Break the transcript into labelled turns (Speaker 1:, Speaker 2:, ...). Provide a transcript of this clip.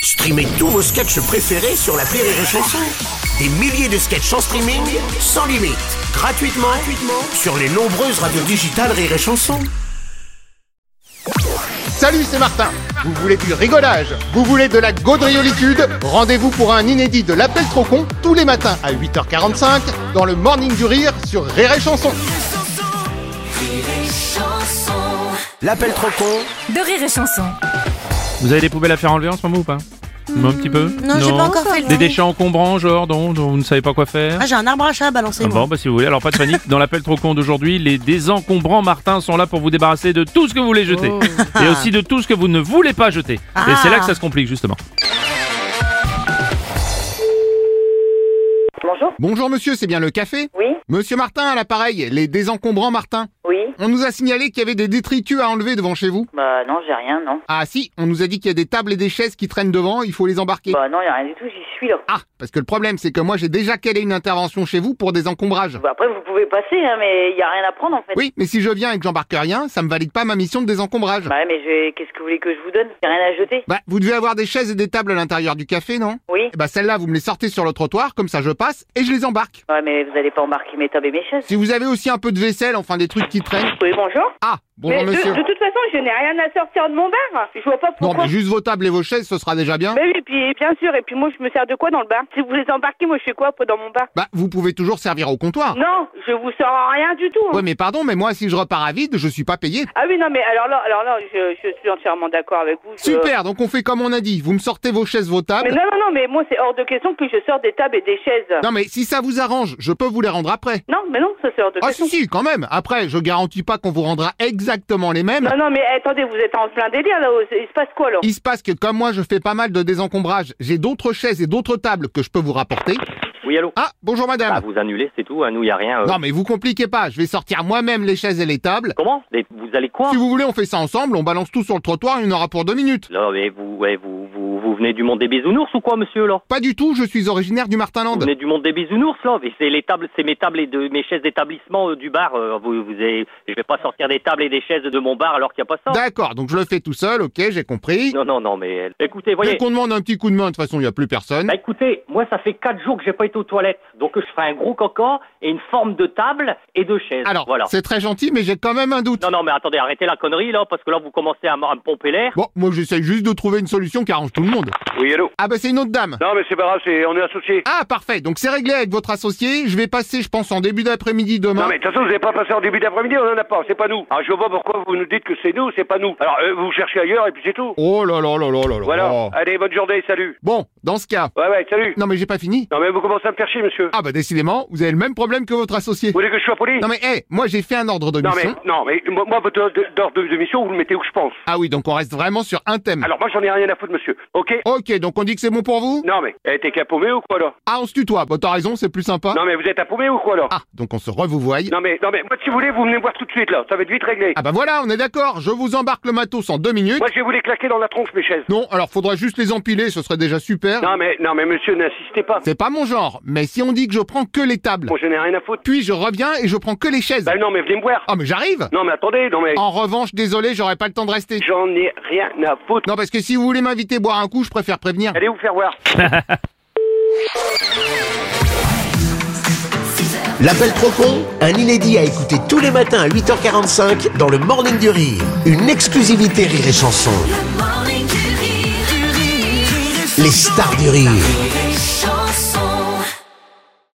Speaker 1: Streamez tous vos sketchs préférés sur l'appli Rire et Chanson. Des milliers de sketchs en streaming, sans limite, gratuitement sur les nombreuses radios digitales Rire et Chanson.
Speaker 2: Salut, c'est Martin. Vous voulez du rigolage, vous voulez de la gaudriolitude? Rendez-vous pour un inédit de l'Appel trop con tous les matins à 8h45 dans le Morning du Rire sur Rire et Chanson.
Speaker 1: L'appel trop con
Speaker 3: de Rire et Chanson.
Speaker 4: Vous avez des poubelles à faire enlever en ce moment ou pas? Un petit peu?
Speaker 5: Non, j'ai pas encore fait le
Speaker 4: Des
Speaker 5: tour.
Speaker 4: déchets encombrants, genre, dont vous ne savez pas quoi faire?
Speaker 5: Ah, j'ai un arbre à chat à balancer.
Speaker 4: Bon, bah si vous voulez, alors pas de panique. Dans l'appel trop con d'aujourd'hui, les désencombrants Martin sont là pour vous débarrasser de tout ce que vous voulez jeter. Et aussi de tout ce que vous ne voulez pas jeter. Et c'est là que ça se complique, justement.
Speaker 6: Bonjour.
Speaker 2: Bonjour monsieur, c'est bien le café?
Speaker 6: Oui.
Speaker 2: Monsieur Martin à l'appareil, les désencombrants Martin.
Speaker 6: Oui.
Speaker 2: On nous a signalé qu'il y avait des détritus à enlever devant chez vous.
Speaker 6: Bah non, j'ai rien, non.
Speaker 2: Ah si, on nous a dit qu'il y a des tables et des chaises qui traînent devant, il faut les embarquer.
Speaker 6: Bah non, y a rien du tout, j'y suis là.
Speaker 2: Ah, parce que le problème c'est que moi j'ai déjà calé une intervention chez vous pour des encombrages.
Speaker 6: Bah après, vous pouvez passer, hein, mais y a rien à prendre en fait.
Speaker 2: Oui, mais si je viens et que j'embarque rien, ça me valide pas ma mission de désencombrage.
Speaker 6: Bah ouais, mais qu'est-ce que vous voulez que je vous donne? Y a rien à jeter.
Speaker 2: Bah, vous devez avoir des chaises et des tables à l'intérieur du café, non?
Speaker 6: Oui.
Speaker 2: Bah celles-là, vous me les sortez sur le trottoir, comme ça je passe et je les embarque.
Speaker 6: Ouais, mais vous allez pas embarquer mes tables et mes chaises.
Speaker 2: Si vous avez aussi un peu de vaisselle, enfin des trucs qui traînent.
Speaker 7: Oui, bonjour.
Speaker 2: Ah, bonjour
Speaker 7: Mais
Speaker 2: monsieur.
Speaker 7: de toute façon, je n'ai rien à sortir de mon bar. Je vois pas
Speaker 2: Non,
Speaker 7: pourquoi.
Speaker 2: mais juste vos tables et vos chaises, ce sera déjà bien.
Speaker 7: Mais oui, puis bien sûr. Et puis moi, je me sers de quoi dans le bar? Si vous les embarquez, moi, je fais quoi après dans mon bar?
Speaker 2: Bah, vous pouvez toujours servir au comptoir.
Speaker 7: Non, je vous sors rien du tout.
Speaker 2: Ouais, mais pardon, mais moi, si je repars à vide, je suis pas payé.
Speaker 7: Ah oui, non, mais alors là, je suis entièrement d'accord avec vous.
Speaker 2: Super, donc on fait comme on a dit. Vous me sortez vos chaises, vos tables.
Speaker 7: Mais non, mais moi, c'est hors de question que je sors des tables et des chaises.
Speaker 2: Non, mais si ça vous arrange, je peux vous les rendre après.
Speaker 7: Non, mais non, ça c'est hors de
Speaker 2: Ah
Speaker 7: question.
Speaker 2: si, quand même. Après, je garantis pas qu'on vous rendra exactement les mêmes.
Speaker 7: Non, mais attendez, vous êtes en plein délire là. Il se passe quoi là?
Speaker 2: Il se passe que comme moi, je fais pas mal de désencombrage, j'ai d'autres chaises et d'autres tables que je peux vous rapporter.
Speaker 8: Oui, allô?
Speaker 2: Ah, bonjour madame.
Speaker 8: Bah, vous annulez, c'est tout. Nous, y a rien.
Speaker 2: Non, mais vous compliquez pas. Je vais sortir moi-même les chaises et les tables.
Speaker 8: Comment? Vous allez quoi?
Speaker 2: Si vous voulez, on fait ça ensemble. On balance tout sur le trottoir. Il y en aura pour 2 minutes.
Speaker 8: Là, mais vous venez du monde des bisounours ou quoi, monsieur, là?
Speaker 2: Pas du tout. Je suis originaire du Martinland.
Speaker 8: Vous venez du monde des bisounours, là? Mais c'est mes tables et mes chaises d'établissement du bar. Je vais pas sortir des tables et des chaises de mon bar alors qu'il y a pas ça.
Speaker 2: D'accord. Donc je le fais tout seul. Ok, j'ai compris.
Speaker 8: Non, mais écoutez, voyez.
Speaker 2: Dès qu'on demande un petit coup de main, de toute façon, il y a plus personne.
Speaker 8: Bah écoutez, moi ça fait 4 jours que j'ai pas été aux toilettes, donc je ferai un gros caca et une forme de table et de chaises.
Speaker 2: Alors,
Speaker 8: voilà.
Speaker 2: c'est très gentil, mais j'ai quand même un doute.
Speaker 8: Non, mais attendez, arrêtez la connerie là, parce que là vous commencez à me pomper l'air.
Speaker 2: Bon, moi j'essaye juste de trouver une solution qui arrange tout le monde.
Speaker 9: Oui, allô?
Speaker 2: Ah bah c'est une autre dame.
Speaker 9: Non, mais c'est pas grave, on est associés.
Speaker 2: Ah parfait, donc c'est réglé avec votre associé. Je vais passer, je pense, en début d'après-midi demain.
Speaker 9: Non, mais de toute façon, vous n'avez pas passé en début d'après-midi, on en a pas, c'est pas nous. Alors, je vois pas pourquoi vous nous dites que c'est nous, c'est pas nous. Alors, vous cherchez ailleurs et puis c'est tout.
Speaker 2: Oh là là là là là là.
Speaker 9: Voilà. Allez, bonne journée, salut.
Speaker 2: Bon, dans ce cas.
Speaker 9: Ouais, salut.
Speaker 2: Non mais j'ai pas fini.
Speaker 9: Non, mais vous commencez à me faire chier, monsieur.
Speaker 2: Ah bah décidément, vous avez le même problème que votre associé.
Speaker 9: Vous voulez que je sois poli?
Speaker 2: Non mais moi j'ai fait un ordre de mission.
Speaker 9: Non, mais moi, votre ordre de mission, vous le mettez où je pense.
Speaker 2: Ah oui, donc on reste vraiment sur un thème.
Speaker 9: Alors, moi, j'en ai rien à foutre, monsieur. Ok?
Speaker 2: Ok, donc on dit que c'est bon pour vous?
Speaker 9: Non, mais, t'es qu'à paumer ou quoi, là?
Speaker 2: Ah, on se tutoie. Bah t'as raison, c'est plus sympa.
Speaker 9: Non, mais vous êtes à paumer ou quoi, là?
Speaker 2: Ah, donc on se revoit.
Speaker 9: Non, mais, moi, si vous voulez, vous venez me voir tout de suite, là. Ça va être vite réglé.
Speaker 2: Ah bah voilà, on est d'accord. Je vous embarque le matos en 2 minutes.
Speaker 9: Moi, je vais vous les claquer dans la tronche, mes chaises.
Speaker 2: Non, alors faudra juste les empiler, ce serait déjà super.
Speaker 9: Non, mais, monsieur, n'insistez pas.
Speaker 2: C'est pas mon genre, mais si on dit que je prends que les tables,
Speaker 9: Moi, je n'ai rien à foutre.
Speaker 2: puis je reviens et je prends que les chaises.
Speaker 9: Bah, non, mais venez me voir.
Speaker 2: Ah mais j'arrive.
Speaker 9: Non, mais attendez, non, mais.
Speaker 2: En revanche, désolé, j'aurai pas le temps de rester.
Speaker 9: J'en ai rien à foutre.
Speaker 2: Non, parce que si vous voulez m'inviter boire un coup, je préfère prévenir.
Speaker 9: Allez vous faire voir.
Speaker 1: L'appel trop con, un inédit à écouter tous les matins à 8h45 dans le Morning du Rire. Une exclusivité Rire et Chanson. Les stars du rire.